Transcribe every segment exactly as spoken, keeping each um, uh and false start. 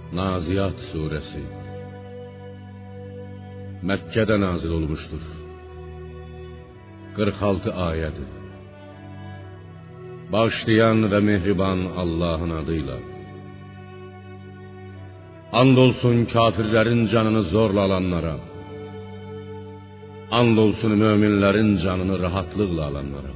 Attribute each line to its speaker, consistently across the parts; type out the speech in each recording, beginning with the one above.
Speaker 1: Naziat suresi Məkkədə nazil olmuşdur. qırx altı ayədir. Bağışlayan və mehriban Allahın adıyla. And olsun kafirlərin canını zorla alanlara. And olsun möminlərin canını rahatlıqla alanlara.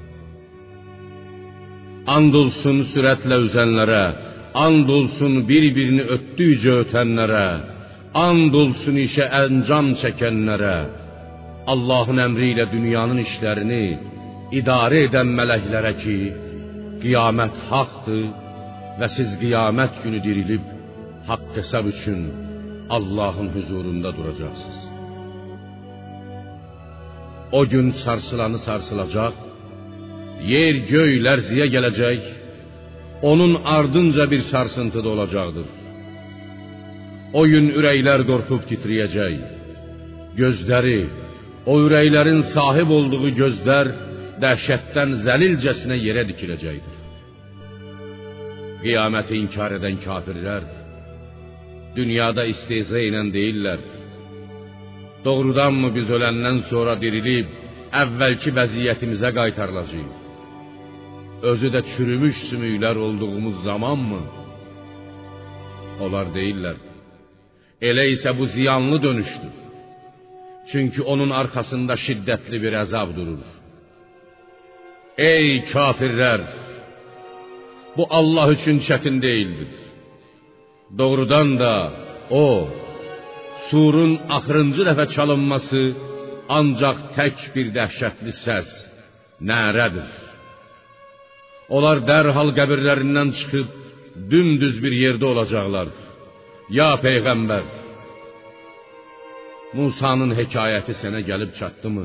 Speaker 1: And olsun sürətlə üzənlərə. And olsun bir-birini ötdükcə ötənlərə. And olsun işə əncam çəkənlərə. Allahın əmri ilə dünyanın işlərini idarə edən mələklərə ki, qiyamət haqdır və siz qiyamət günü dirilib haqq hesab üçün Allahın huzurunda duracaqsınız. O gün sarsılanı sarsılacaq, yer göy lərziyə gələcək, onun ardınca bir sarsıntı da olacaqdır. O gün ürəklər qorxub titriyəcək, gözləri, o ürəklərin sahib olduğu gözlər dəhşətdən zəlilcəsinə yerə dikiləcəkdir. Qiyaməti inkar edən kafirlər dünyada istehza ilə deyirlər: doğrudanmı biz öləndən sonra dirilib əvvəlki vəziyyətimizə qaytarılacağıq? Özü də çürümüş sümüklər olduğumuz zamanmı? Onlar deyirlər: elə isə bu ziyanlı dönüşdür. Çünki onun arxasında şiddətli bir əzab durur. Ey kafirlər! Bu Allah üçün çətin deyildir. Doğrudan da o, surun axırıncı dəfə çalınması ancaq tək bir dəhşətli səs, nərədir. Onlar dərhal qəbirlərindən çıxıb dümdüz bir yerdə olacaqlar. Ya Peyğəmbər! Musa'nın hekayəti sənə gəlib çatdımı?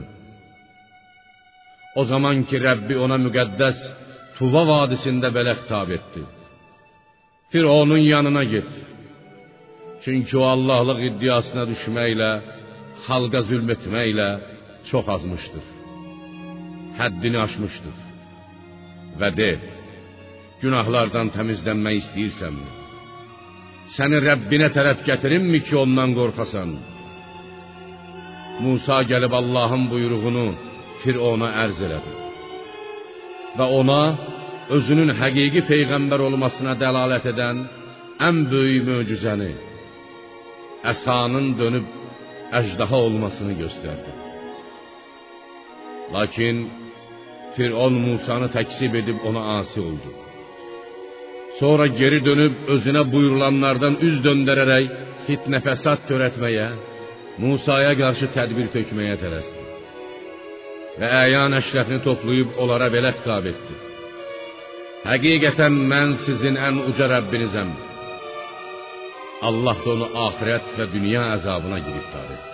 Speaker 1: O zaman ki Rəbbi ona müqəddəs Tuva vadisində belə xitab etdi: Fironun yanına get. Çünki o Allahlıq iddiasına düşməklə, xalqa zülm etməklə çox azmışdır. Həddini aşmışdır. Və de, günahlardan təmizlənmək istəyirsənmi? Səni Rəbbinə tərəf gətirimmi ki ondan qorxasan? Musa gəlib Allahın buyruğunu Firona ərz elədi. Və ona özünün həqiqi peyğəmbər olmasına dəlalət edən ən böyük möcüzəni, əsanın dönüb əjdaha olmasını göstərdi. Lakin Firon Musanı təksib edib ona asi oldu. Sonra geri dönüb özünə buyurulanlardan üz döndərərək fitnə fəsad törətməyə, Musaya qarşı tədbir tökməyə tələsdi. Və əyan əşrəfini toplayıb onlara belə xitab etdi: həqiqətən mən sizin ən uca Rəbbinizəm. Allah da onu axirət və dünya əzabına giriftar etdi.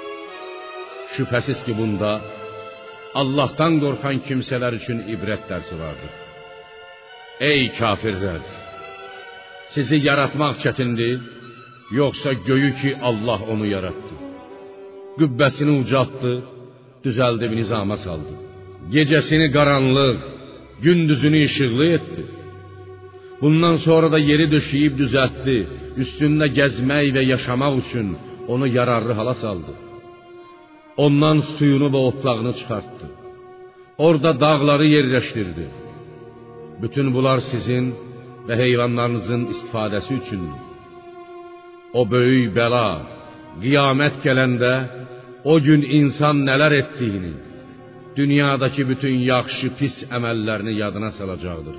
Speaker 1: Şübhəsiz ki bunda Allahdan qorxan kimsələr üçün ibrət dərsi vardır. Ey kafirlər! Sizi yaratmaq çətindir, yoxsa göyü ki Allah onu yarattı? Qübbəsini ucaltdı, düzəldib nizama saldı. Gecəsini qaranlıq, gündüzünü işıqlı etdi. Bundan sonra da yeri döşəyib düzəltdi, üstündə gəzmək və yaşamaq üçün onu yararlı hala saldı. Ondan suyunu və otlağını çıxartdı. Orada dağları yerləşdirdi. Bütün bunlar sizin və heyvanlarınızın istifadəsi üçündür. O böyük bəla, qiyamət gələndə o gün insan nələr etdiyini, dünyadakı bütün yaxşı pis əməllərini yadına salacaqdır.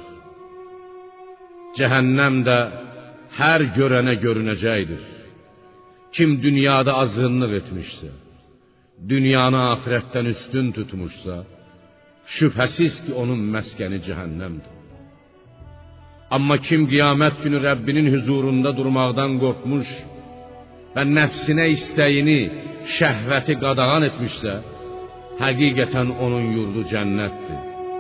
Speaker 1: Cəhənnəm də hər görənə görünəcəkdir. Kim dünyada azğınlıq etmişsə, dünyanı axirətdən üstün tutmuşsa, şübhəsiz ki onun məskəni cəhənnəmdir. Amma kim qiyamət günü Rəbbinin huzurunda durmaqdan qorxmuş və nəfsinə istəyini, şəhvəti qadağan etmişsə, həqiqətən onun yurdu cənnətdir.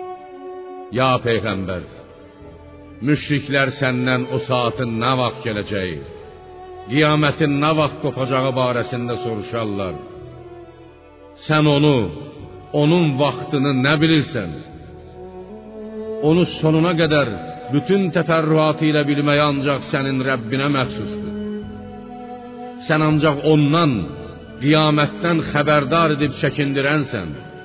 Speaker 1: Ya Peyğəmbər! Müşriklər səndən o saatın nə vaxt gələcəyi, qiyamətin nə vaxt qopacağı barəsində soruşarlar. Sən onu, onun vaxtını nə bilirsən? Onu sonuna qədər bütün təfərrüatı ilə bilmək ancaq sənin Rəbbinə məxsusdur. sən ancaq ondan, qiyamətdən xəbərdar edib çəkindirənsən.